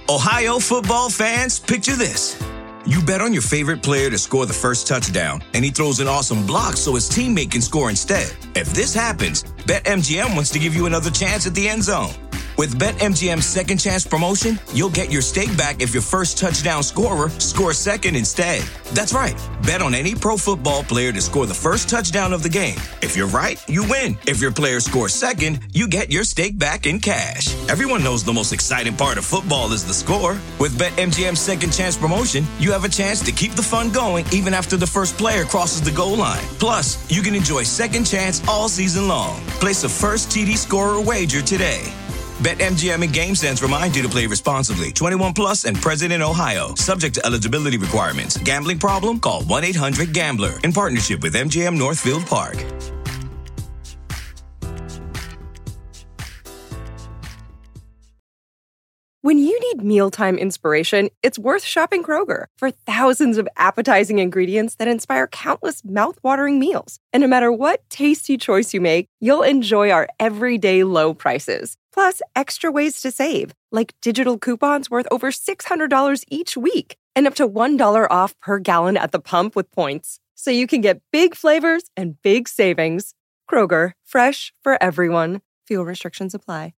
Ohio football fans, picture this. You bet on your favorite player to score the first touchdown, and he throws an awesome block so his teammate can score instead. If this happens, BetMGM wants to give you another chance at the end zone. With BetMGM's second chance promotion, you'll get your stake back if your first touchdown scorer scores second instead. That's right. Bet on any pro football player to score the first touchdown of the game. If you're right, you win. If your player scores second, you get your stake back in cash. Everyone knows the most exciting part of football is the score. With BetMGM's second chance promotion, you have a chance to keep the fun going even after the first player crosses the goal line. Plus, you can enjoy second chance all season long. Place a first TD scorer wager today. BetMGM and GameSense remind you to play responsibly. 21 plus and present in Ohio. Subject to eligibility requirements. Gambling problem? Call 1-800-GAMBLER. In partnership with MGM Northfield Park. When you need mealtime inspiration, it's worth shopping Kroger for thousands of appetizing ingredients that inspire countless mouth-watering meals. And no matter what tasty choice you make, you'll enjoy our everyday low prices. Plus, extra ways to save, like digital coupons worth over $600 each week and up to $1 off per gallon at the pump with points. So you can get big flavors and big savings. Kroger, fresh for everyone. Fuel restrictions apply.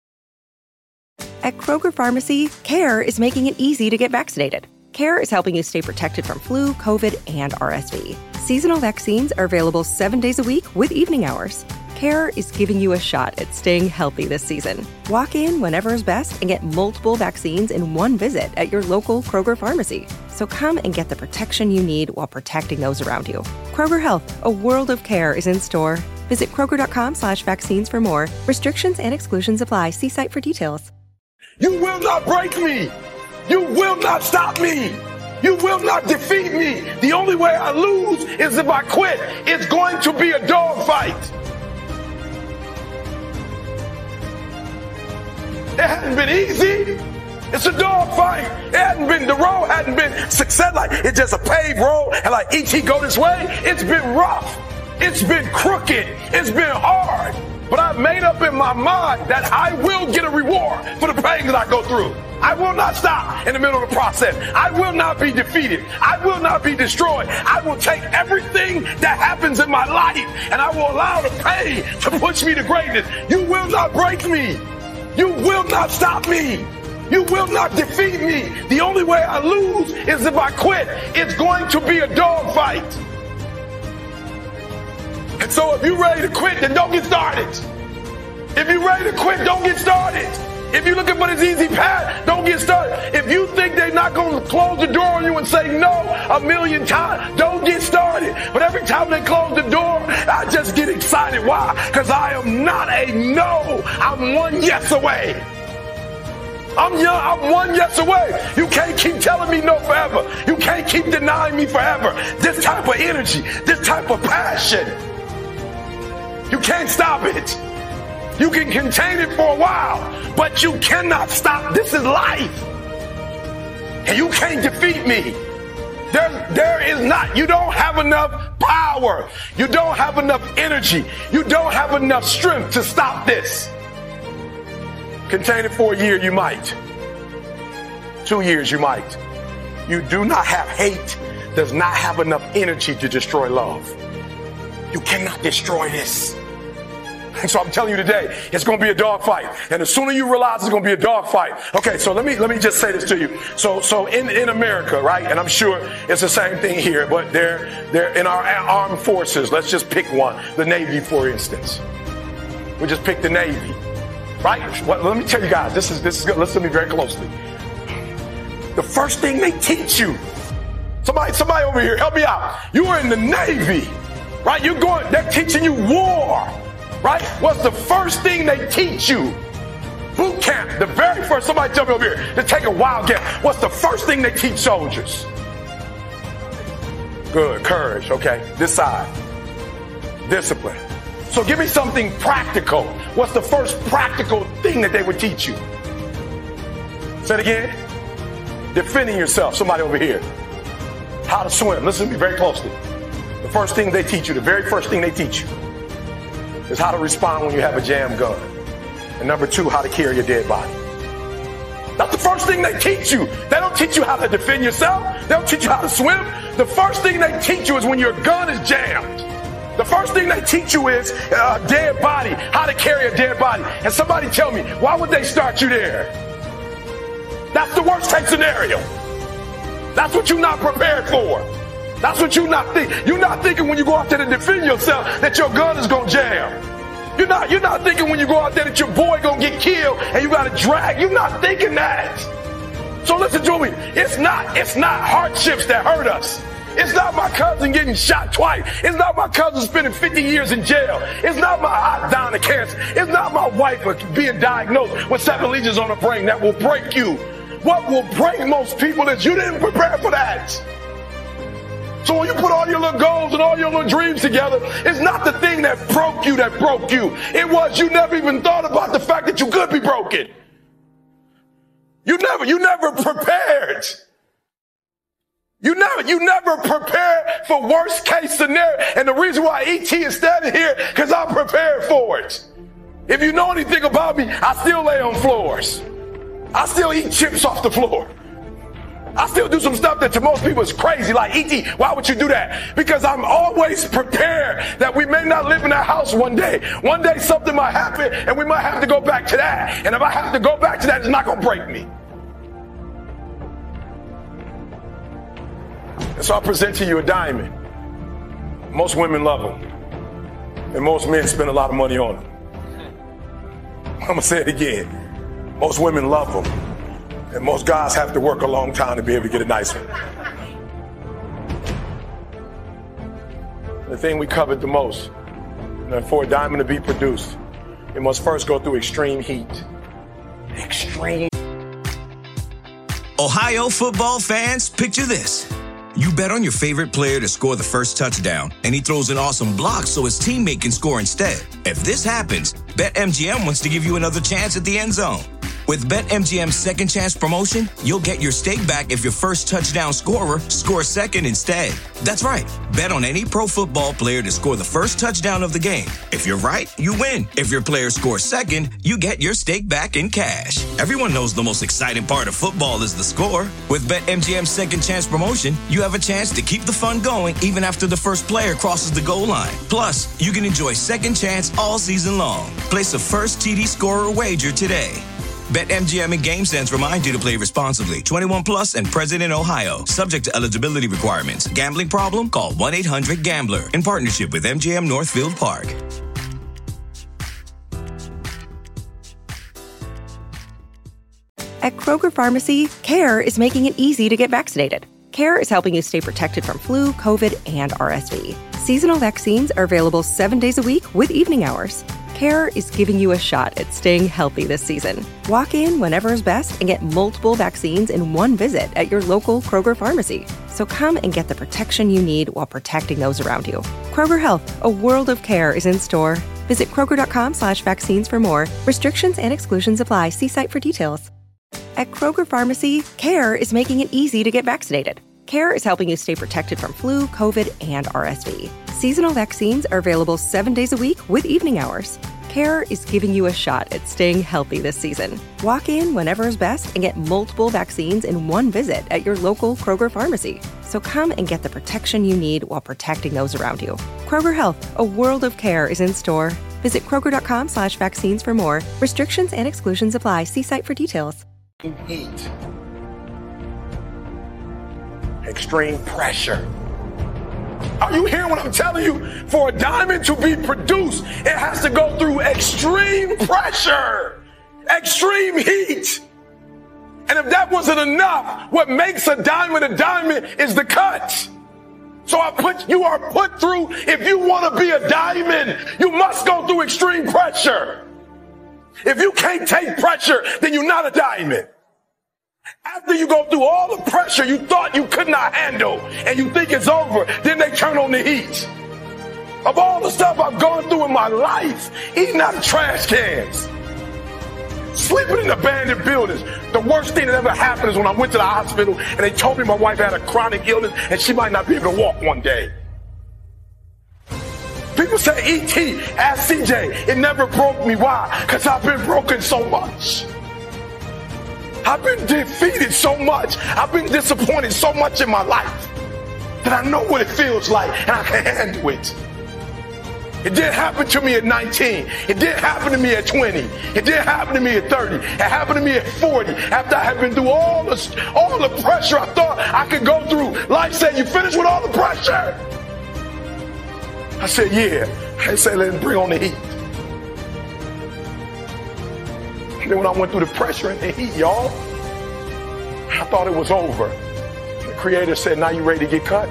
At Kroger Pharmacy, CARE is making it easy to get vaccinated. CARE is helping you stay protected from flu, COVID, and RSV. Seasonal vaccines are available 7 days a week with evening hours. CARE is giving you a shot at staying healthy this season. Walk in whenever is best and get multiple vaccines in one visit at your local Kroger pharmacy. So come and get the protection you need while protecting those around you. Kroger Health, a world of care is in store. Visit Kroger.com/vaccines for more. Restrictions and exclusions apply. See site for details. You will not break me. You will not stop me. You will not defeat me. The only way I lose is if I quit. It's going to be a dogfight. It hasn't been easy. It's a dogfight. The road hadn't been success. Like it's just a paved road and like E.T. go this way. It's been rough. It's been crooked. It's been hard. But I've made up in my mind that I will get a reward for the pain that I go through. I will not stop in the middle of the process. I will not be defeated. I will not be destroyed. I will take everything that happens in my life and I will allow the pain to push me to greatness. You will not break me. You will not stop me. You will not defeat me. The only way I lose is if I quit. It's going to be a dogfight. And so if you're ready to quit, then don't get started. If you're ready to quit, don't get started. If you're looking for this easy path, don't get started. If you think they're not going to close the door on you and say no 1,000,000 times, don't get started. But every time they close the door, I just get excited. Why? Because I am not a no. I'm one yes away. I'm young. I'm one yes away. You can't keep telling me no forever. You can't keep denying me forever. This type of energy, this type of passion. You can't stop it. You can contain it for a while, but you cannot stop. This is life. And you can't defeat me. There is not. You don't have enough power. You don't have enough energy. You don't have enough strength to stop this. Contain it for a year, you might. 2 years, you might. You do not have hate, does not have enough energy to destroy love. You cannot destroy this. And so I'm telling you today, it's going to be a dogfight. And the sooner you realize it's going to be a dogfight. Okay, so let me just say this to you. So in America, right, and I'm sure it's the same thing here, but they're in our armed forces. Let's just pick one, the Navy, for instance. We just pick the Navy, right? Well, let me tell you guys, this is good. Listen to me very closely. The first thing they teach you, somebody over here, help me out. You are in the Navy, right? They're teaching you war. Right? What's the first thing they teach you? Boot camp. The very first, somebody tell me over here, to take a wild guess. What's the first thing they teach soldiers? Good. Courage. Okay. This side. Discipline. So give me something practical. What's the first practical thing that they would teach you? Say it again. Defending yourself. Somebody over here. How to swim. Listen to me very closely. The first thing they teach you, the very first thing they teach you, is how to respond when you have a jam gun. And number 2, how to carry your dead body. That's the first thing they teach you. They don't teach you how to defend yourself. They don't teach you how to swim. The first thing they teach you is when your gun is jammed. The first thing they teach you is a dead body, how to carry a dead body. And somebody tell me, why would they start you there? That's the worst case scenario. That's what you're not prepared for. That's what you're not thinking. You're not thinking when you go out there to defend yourself that your gun is going to jam. You're not thinking when you go out there that your boy going to get killed and you got to drag. You're not thinking that. So listen to me. It's not hardships that hurt us. It's not my cousin getting shot twice. It's not my cousin spending 50 years in jail. It's not my aunt dying of cancer. It's not my wife being diagnosed with 7 lesions on her brain that will break you. What will break most people is you didn't prepare for that. So when you put all your little goals and all your little dreams together, it's not the thing that broke you. It was you never even thought about the fact that you could be broken. You never prepared. You never prepared for worst case scenario. And the reason why E.T. is standing here, because I'm prepared for it. If you know anything about me, I still lay on floors. I still eat chips off the floor. I still do some stuff that to most people is crazy. Like, E.T., why would you do that? Because I'm always prepared that we may not live in that house one day. One day something might happen and we might have to go back to that. And if I have to go back to that, it's not going to break me. And so I present to you a diamond. Most women love them. And most men spend a lot of money on them. I'm going to say it again. Most women love them. And most guys have to work a long time to be able to get a nice one. The thing we covered the most, for a diamond to be produced, it must first go through extreme heat. Extreme. Ohio football fans, picture this. You bet on your favorite player to score the first touchdown, and he throws an awesome block so his teammate can score instead. If this happens, BetMGM wants to give you another chance at the end zone. With BetMGM's second chance promotion, you'll get your stake back if your first touchdown scorer scores second instead. That's right. Bet on any pro football player to score the first touchdown of the game. If you're right, you win. If your player scores second, you get your stake back in cash. Everyone knows the most exciting part of football is the score. With BetMGM's second chance promotion, you have a chance to keep the fun going even after the first player crosses the goal line. Plus, you can enjoy second chance all season long. Place a first TD scorer wager today. BetMGM and GameSense remind you to play responsibly. 21 plus and present in Ohio. Subject to eligibility requirements. Gambling problem? Call 1-800-GAMBLER. In partnership with MGM Northfield Park. At Kroger Pharmacy, CARE is making it easy to get vaccinated. CARE is helping you stay protected from flu, COVID, and RSV. Seasonal vaccines are available 7 days a week with evening hours. CARE is giving you a shot at staying healthy this season. Walk in whenever is best and get multiple vaccines in one visit at your local Kroger pharmacy. So come and get the protection you need while protecting those around you. Kroger Health, a world of care is in store. Visit Kroger.com/vaccines for more. Restrictions and exclusions apply. See site for details. At Kroger Pharmacy, CARE is making it easy to get vaccinated. CARE is helping you stay protected from flu, COVID, and RSV. Seasonal vaccines are available 7 days a week with evening hours. CARE is giving you a shot at staying healthy this season. Walk in whenever is best and get multiple vaccines in one visit at your local Kroger pharmacy. So come and get the protection you need while protecting those around you. Kroger Health, a world of care is in store. Visit Kroger.com/vaccines for more. Restrictions and exclusions apply. See site for details. Heat. Extreme pressure. Are you hearing what I'm telling you? For a diamond to be produced, it has to go through extreme pressure, extreme heat. And if that wasn't enough, what makes a diamond is the cut. So you are put through, if you want to be a diamond, you must go through extreme pressure. If you can't take pressure, then you're not a diamond. After you go through all the pressure you thought you could not handle and you think it's over, then they turn on the heat. Of all the stuff I've gone through in my life, eating out of trash cans, sleeping in abandoned buildings, the worst thing that ever happened is when I went to the hospital and they told me my wife had a chronic illness and she might not be able to walk one day. People say, E.T., ask CJ, it never broke me. Why? Because I've been broken so much. I've been defeated so much. I've been disappointed so much in my life that I know what it feels like and I can handle it. It didn't happen to me at 19. It didn't happen to me at 20. It didn't happen to me at 30. It happened to me at 40 after I had been through all the pressure I thought I could go through. Life said, you finished with all the pressure? I said, yeah. I said, let's bring on the heat. And then when I went through the pressure and the heat, y'all, I thought it was over. The Creator said, now you ready to get cut?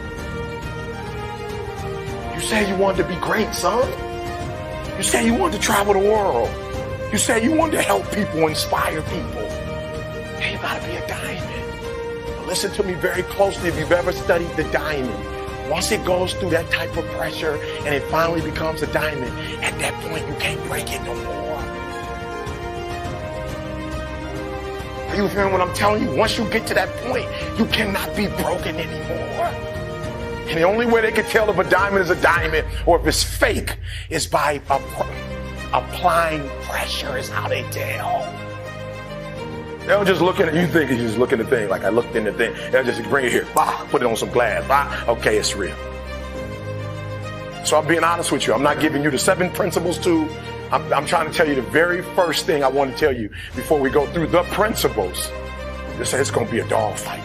You said you wanted to be great, son. You said you wanted to travel the world. You said you wanted to help people, inspire people. Hey, you gotta be a diamond. But listen to me very closely if you've ever studied the diamond. Once it goes through that type of pressure and it finally becomes a diamond, at that point you can't break it no more. Are you hearing what I'm telling you? Once you get to that point, you cannot be broken anymore. And the only way they can tell if a diamond is a diamond or if it's fake is by applying pressure is how they tell. They'll just look at it. You think you just look at the thing like I looked in the thing. They'll just bring it here. Put it on some glass. Okay, it's real. So I'm being honest with you. I'm not giving you the 7 principles to. I'm trying to tell you the very first thing I want to tell you before we go through the principles. Just say it's going to be a dog fight.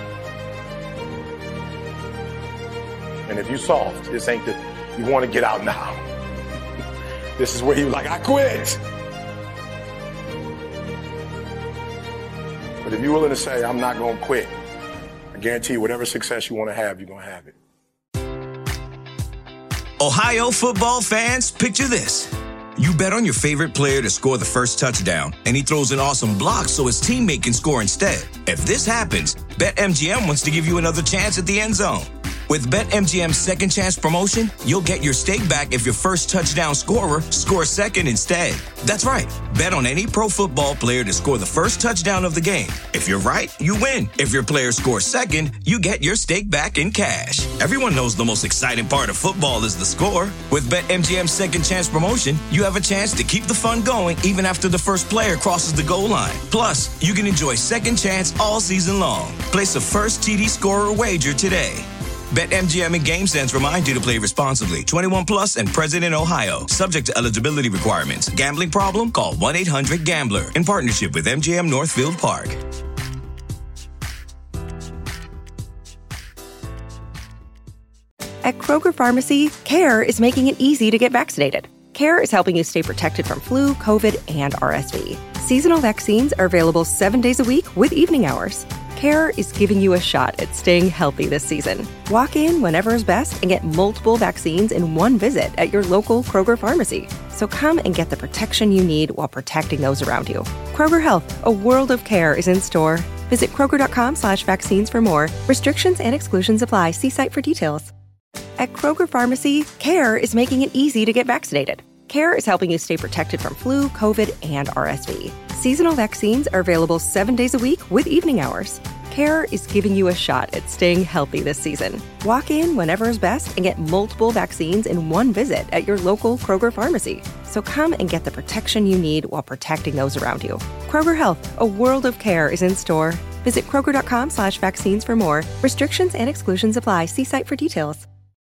And if you soft, this ain't the, you want to get out now. This is where you're like, I quit. But if you're willing to say, I'm not going to quit, I guarantee you whatever success you want to have, you're going to have it. Ohio football fans, picture this. You bet on your favorite player to score the first touchdown, and he throws an awesome block so his teammate can score instead. If this happens, BetMGM wants to give you another chance at the end zone. With BetMGM's second chance promotion, you'll get your stake back if your first touchdown scorer scores second instead. That's right. Bet on any pro football player to score the first touchdown of the game. If you're right, you win. If your player scores second, you get your stake back in cash. Everyone knows the most exciting part of football is the score. With BetMGM's second chance promotion, you have a chance to keep the fun going even after the first player crosses the goal line. Plus, you can enjoy second chance all season long. Place a first TD scorer wager today. BetMGM and GameSense remind you to play responsibly. 21 plus and present in Ohio. Subject to eligibility requirements. Gambling problem? Call 1-800-GAMBLER. In partnership with MGM Northfield Park. At Kroger Pharmacy, CARE is making it easy to get vaccinated. CARE is helping you stay protected from flu, COVID, and RSV. Seasonal vaccines are available 7 days a week with evening hours. CARE is giving you a shot at staying healthy this season. Walk in whenever is best and get multiple vaccines in one visit at your local Kroger pharmacy. So come and get the protection you need while protecting those around you. Kroger Health, a world of care is in store. Visit Kroger.com/vaccines for more. Restrictions and exclusions apply. See site for details. At Kroger Pharmacy, CARE is making it easy to get vaccinated. CARE is helping you stay protected from flu, COVID, and RSV. Seasonal vaccines are available 7 days a week with evening hours. CARE is giving you a shot at staying healthy this season. Walk in whenever is best and get multiple vaccines in one visit at your local Kroger pharmacy. So come and get the protection you need while protecting those around you. Kroger Health, a world of care is in store. Visit Kroger.com/vaccines for more. Restrictions and exclusions apply. See site for details.